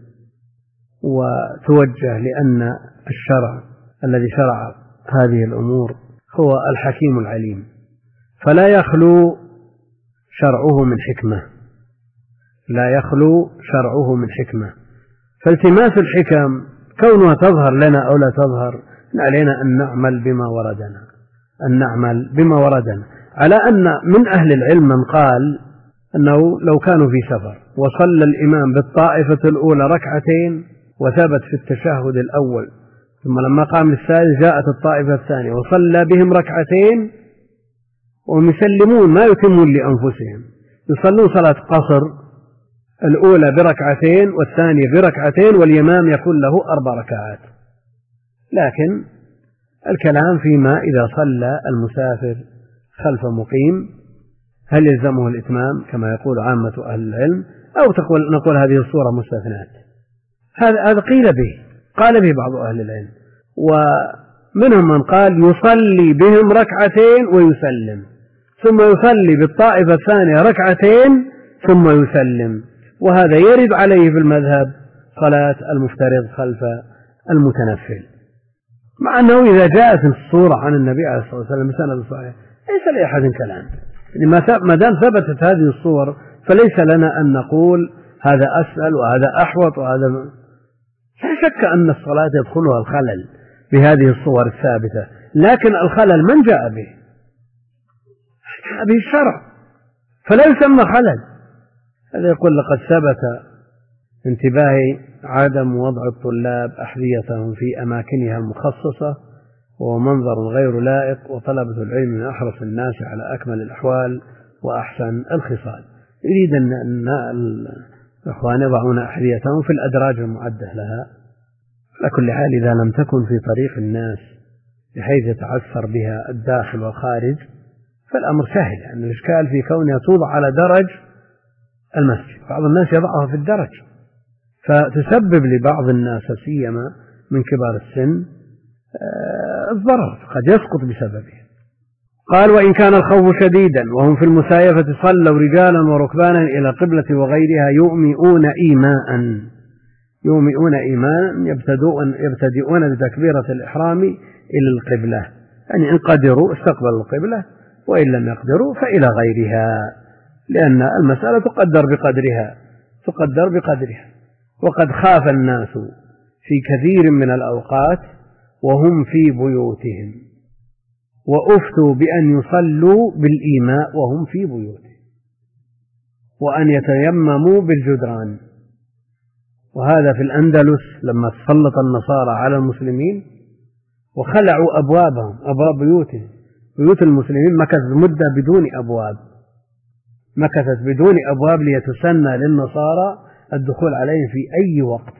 وتوجه، لأن الشرع الذي شرع هذه الأمور هو الحكيم العليم، فلا يخلو شرعه من حكمة، لا يخلو شرعه من حكمة. فالتماس الحكم كونها تظهر لنا أو لا تظهر، علينا أن نعمل بما وردنا أن نعمل بما وردنا على أن من أهل العلم من قال أنه لو كانوا في سفر وصلى الإمام بالطائفة الأولى ركعتين وثبت في التشهد الأول، ثم لما قام للثالث جاءت الطائفة الثانية وصلى بهم ركعتين وهم يسلمون ما يتمون لأنفسهم، يصلون صلاة قصر، الأولى بركعتين والثانية بركعتين والإمام يكون له أربع ركعات. لكن الكلام فيما إذا صلى المسافر خلف مقيم هل يلزمه الإتمام كما يقول عامة أهل العلم، أو تقول نقول هذه الصورة مستثنات. هذا هذا قيل به قال به بعض أهل العلم، ومنهم من قال يصلي بهم ركعتين ويسلم، ثم يصلي بالطائفة الثانية ركعتين ثم يسلم، وهذا يرد عليه في المذهب صلاة المفترض خلف المتنفل، مع أنه إذا جاءت الصورة عن النبي عليه الصلاة والسلام بسند صحيح ليس لأحد كلام. ما دام ثبتت هذه الصور فليس لنا أن نقول هذا أسهل وهذا أحوط وهذا م... لا شك أن الصلاة يدخلها الخلل بهذه الصور الثابتة، لكن الخلل من جاء به؟ جاء به الشرع فلا يسمى خلل. هذا يقول لقد ثبت انتباهي عدم وضع الطلاب أحذيتهم في أماكنها المخصصة، وهو منظر غير لائق، وطلبة العلم من أحرص الناس على أكمل الأحوال وأحسن الخصال. يريد أن الإخوان يضعون أحذيتهم في الأدراج المعدة لها. على كل حال إذا لم تكن في طريق الناس بحيث يتعثر بها الداخل والخارج فالأمر سهل، يعني الإشكال في كونها توضع على درج المسجد، بعض الناس يضعها في الدرج فتسبب لبعض الناس سيما من كبار السن الضرر قد يسقط بسببه. قال وإن كان الخوف شديدا وهم في المسايفة صلوا رجالا وركبانا إلى قبلة وغيرها يؤمئون إيماء يؤمئون إيماء يبتدؤون, يبتدئون بتكبيرة الإحرام إلى القبلة، يعني إن قدروا استقبلوا القبلة وإن لم يقدروا فإلى غيرها، لأن المسألة تقدر بقدرها تقدر بقدرها وقد خاف الناس في كثير من الأوقات وهم في بيوتهم وأفتوا بأن يصلوا بالإيماء وهم في بيوتهم وأن يتيمموا بالجدران. وهذا في الأندلس لما تسلط النصارى على المسلمين وخلعوا أبوابهم أبواب بيوتهم، بيوت المسلمين مكثت مدة بدون أبواب مكثت بدون أبواب ليتسنى للنصارى الدخول عليهم في أي وقت،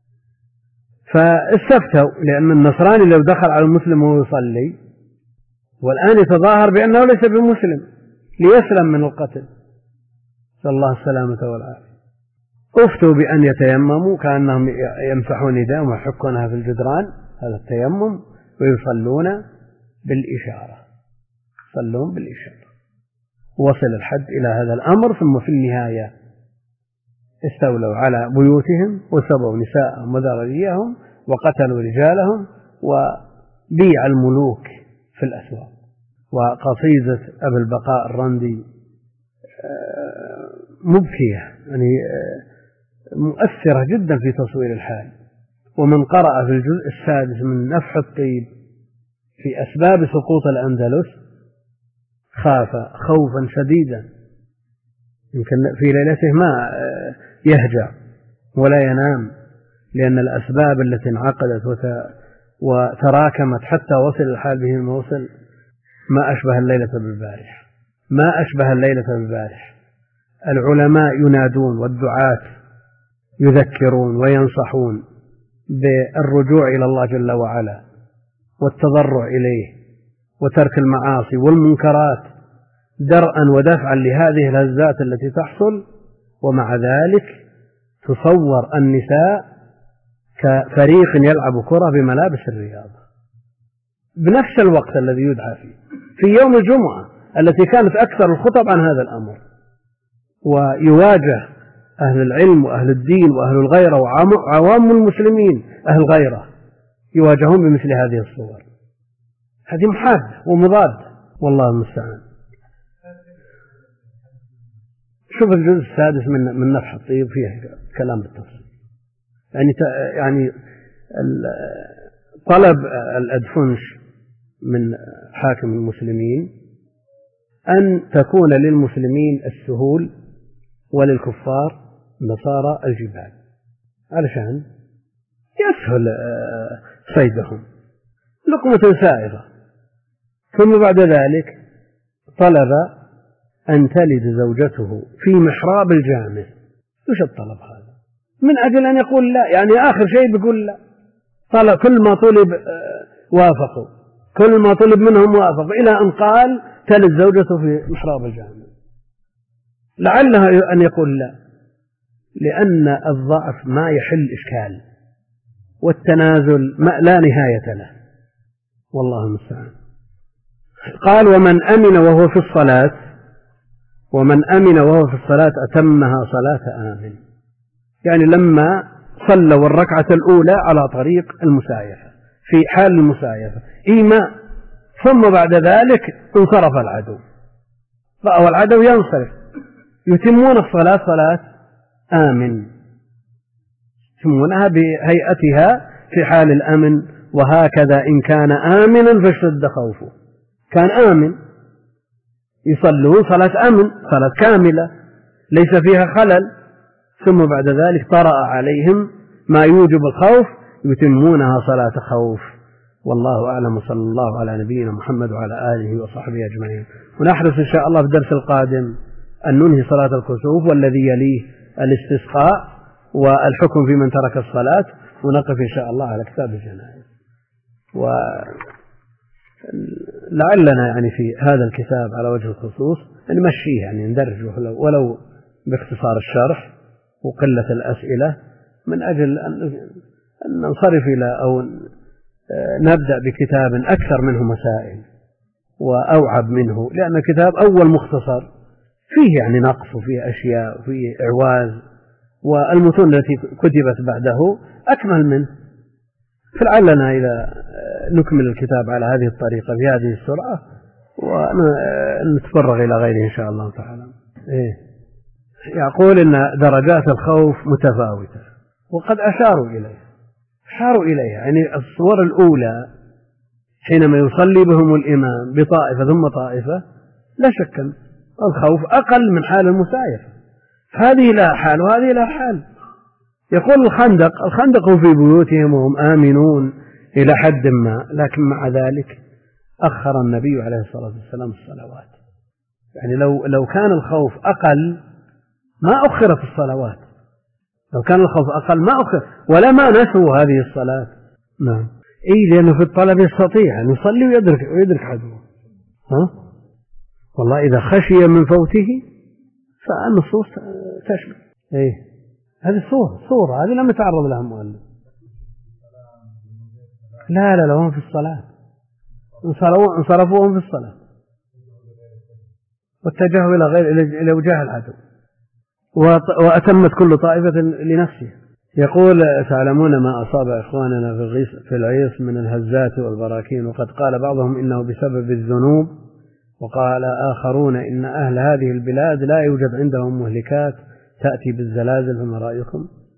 فاستفتوا لأن النصراني لو دخل على المسلم وهو يصلي والآن يتظاهر بأنه ليس بمسلم ليسلم من القتل، صلى الله السلامة والعافية، أفتوا بأن يتيمموا كأنهم يمسحون يدهم ويحكونها في الجدران، هذا التيمم، ويصلون بالإشارة يصلون بالإشارة. وصل الحد إلى هذا الأمر، ثم في النهاية استولوا على بيوتهم وسبوا نساءهم وذراريهم وقتلوا رجالهم وبيع الملوك في الأسواق. وقصيدة أبي البقاء الرندي مبكية، يعني مؤثرة جدا في تصوير الحال. ومن قرأ في الجزء السادس من نفح الطيب في أسباب سقوط الأندلس خاف خوفا شديدا، يمكن في ليلته ما يهجع ولا ينام، لأن الأسباب التي انعقدت وتراكمت حتى وصل الحال به الموصل ما أشبه الليلة بالبارح، ما أشبه الليلة بالبارح. العلماء ينادون والدعاة يذكرون وينصحون بالرجوع إلى الله جل وعلا والتضرع إليه وترك المعاصي والمنكرات درءا ودفعا لهذه الهزات التي تحصل، ومع ذلك تصور النساء كفريق يلعب كرة بملابس الرياضة بنفس الوقت الذي يدعى فيه في يوم الجمعة التي كانت أكثر الخطب عن هذا الأمر. ويواجه أهل العلم وأهل الدين وأهل الغيرة وعوام المسلمين أهل الغيرة يواجهون بمثل هذه الصور. هذه محاد ومضاد، والله المستعان. شوف الجزء السادس من من نفح الطيب فيه كلام بالتفصيل. يعني يعني طلب الأدفنش من حاكم المسلمين أن تكون للمسلمين السهول وللكفار نصارى الجبال علشان يسهل صيدهم، لقمة سائغة. ثم بعد ذلك طلب أن تلد زوجته في محراب الجامع. وش الطلب هذا؟ من أجل أن يقول لا، يعني آخر شيء بيقول لا. طلب كل ما طلب وافقوا، كل ما طلب منهم وافقوا، إلى أن قال تلد زوجته في محراب الجامع. لعله أن يقول لا، لأن الضعف ما يحل إشكال، والتنازل ما لا نهاية له، والله المستعان. قال ومن أمن وهو في الصلاة ومن أمن وهو في الصلاة أتمها صلاة آمن. يعني لما صلوا الركعة الأولى على طريق المسايفة في حال المسايفة إيماء، ثم بعد ذلك انصرف العدو، رأوا العدو ينصرف، يتمون الصلاة صلاة آمن، يتمونها بهيئتها في حال الأمن. وهكذا إن كان آمنا فاشتد خوفه، كان آمن يصلون صلاة أمن، صلاة كاملة ليس فيها خلل، ثم بعد ذلك طرأ عليهم ما يوجب الخوف يتمونها صلاة خوف. والله أعلم، صلى الله على نبينا محمد وعلى آله وصحبه أجمعين. ونحرص إن شاء الله في الدرس القادم أن ننهي صلاة الكسوف والذي يليه الاستسقاء والحكم في من ترك الصلاة، ونقف إن شاء الله على كتاب الجنائز. ولعلنا يعني في هذا الكتاب على وجه الخصوص نمشيه، يعني ندرجه ولو باختصار الشرح وقلة الأسئلة، من أجل أن ننصرف إلى أو نبدأ بكتاب أكثر منه مسائل وأوعب منه، لأن الكتاب أول مختصر فيه يعني نقص وفيه أشياء وفيه إعواز، والمتون التي كتبت بعده أكمل منه. فلعلنا إذا نكمل الكتاب على هذه الطريقة بهذه السرعة ونتفرغ إلى غيره إن شاء الله تعالى. إيه؟ يقول إن درجات الخوف متفاوتة، وقد أشاروا إليه أشاروا إليه يعني الصور الأولى حينما يصلي بهم الإمام بطائفة ثم طائفة لا شك الخوف أقل من حال المسايفة، هذه لا حال وهذه لا حال. يقول الخندق الخندق في بيوتهم وهم آمنون إلى حد ما، لكن مع ذلك أخر النبي عليه الصلاة والسلام الصلوات. يعني لو لو كان الخوف أقل ما أخرت الصلوات، لو كان الخوف أقل ما أخر، ولا ما نسوا هذه الصلاة. نعم إيه، لأنه في الطلب يستطيع أن يصلي ويدرك ويدرك عدوه. ها والله إذا خشي من فوته فالنصوص تشمل. إيه هذه صورة صورة هذه لم يتعرض لها المؤلف. لا لا لا هم في الصلاة انصرفوا هم في الصلاة واتجهوا إلى غير إلى وجاه العدو، وأتمت كل طائفة لنفسها. يقول تعلمون ما أصاب إخواننا في الغيص في العيص من الهزات والبراكين، وقد قال بعضهم إنه بسبب الذنوب، وقال آخرون إن أهل هذه البلاد لا يوجد عندهم مهلكات تأتي بالزلازل، فما رأيكم؟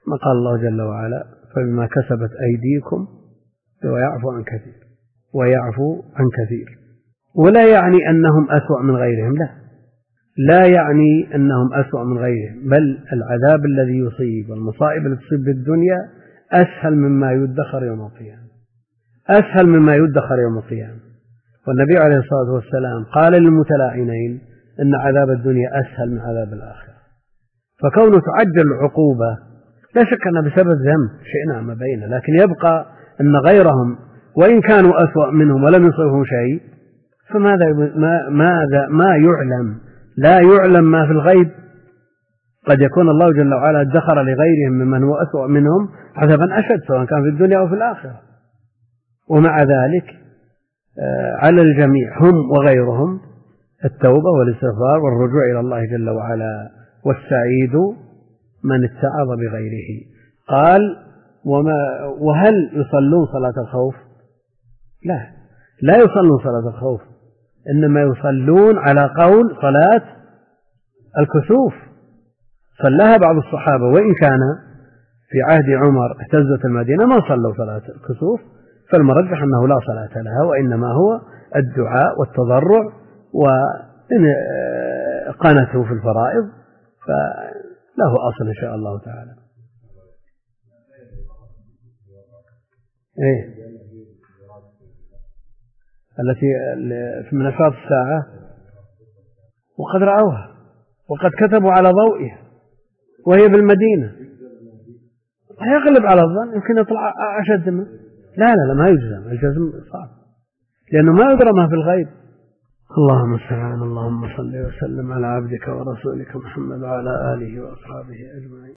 ما قال الله جل وعلا فبما كسبت أيديكم ويعفو عن كثير ويعفو عن كثير. ولا يعني أنهم أسوأ من غيرهم، لا لا يعني أنهم أسوأ من غيرهم، بل العذاب الذي يصيب والمصائب التي تصيب بالدنيا أسهل مما يدخر يوم القيامة، أسهل مما يدخر يوم القيامة. والنبي عليه الصلاة والسلام قال للمتلاعنين إن عذاب الدنيا أسهل من عذاب الآخرة. فكونه تعجل العقوبة لا شك أنها بسبب ذنب شئنا ما بينه، لكن يبقى أن غيرهم وإن كانوا أسوأ منهم ولم يصيبهم شيء فماذا ما ماذا ما يعلم، لا يعلم ما في الغيب. قد يكون الله جل وعلا ادخر لغيرهم ممن هو أسوأ منهم عذابا أشد سواء كان في الدنيا أو في الآخرة. ومع ذلك على الجميع هم وغيرهم التوبة والاستغفار والرجوع إلى الله جل وعلا، والسعيد من اتعظ بغيره. قال وما وهل يصلون صلاة الخوف؟ لا لا يصلون صلاة الخوف، إنما يصلون على قول صلاة الكسوف. صلاها بعض الصحابة وإن كان في عهد عمر اهتزت المدينة ما صلوا صلاة الكسوف، فالمرجح أنه لا صلاة لها، وإنما هو الدعاء والتضرع وإن قنته في الفرائض فله أصل إن شاء الله تعالى. إيه التي من نشاط الساعة وقد رأوها وقد كتبوا على ضوئها وهي بالمدينة، يغلب على الظن يمكن يطلع أشد منه. لا لا لا ما يجزم، الجزم صعب لأنه ما يدرى ما في الغيب. اللهم استعان. اللهم صل وسلم على عبدك ورسولك محمد وعلى آله وأصحابه أجمعين.